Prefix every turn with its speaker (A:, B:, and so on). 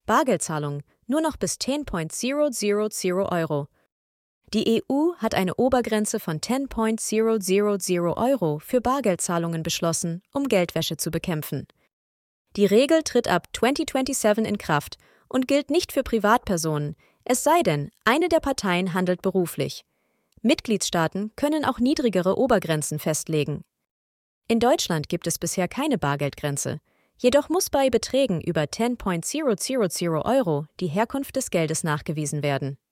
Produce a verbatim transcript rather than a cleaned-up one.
A: Bargeldzahlung nur noch bis zehn Tausend Euro. Die E U hat eine Obergrenze von zehn Tausend Euro für Bargeldzahlungen beschlossen, um Geldwäsche zu bekämpfen. Die Regel tritt ab zweitausendsiebenundzwanzig in Kraft und gilt nicht für Privatpersonen, es sei denn, eine der Parteien handelt beruflich. Mitgliedstaaten können auch niedrigere Obergrenzen festlegen. In Deutschland gibt es bisher keine Bargeldgrenze, jedoch muss bei Beträgen über zehn Tausend Euro die Herkunft des Geldes nachgewiesen werden.